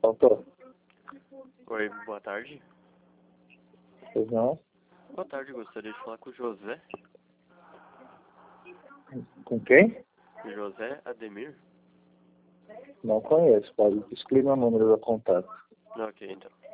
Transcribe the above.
Pronto. Oi, boa tarde. Pois não? Boa tarde, gostaria de falar com o José. Com quem? José Ademir? Não conheço. Pode excluir meu número do contato. Ok, então.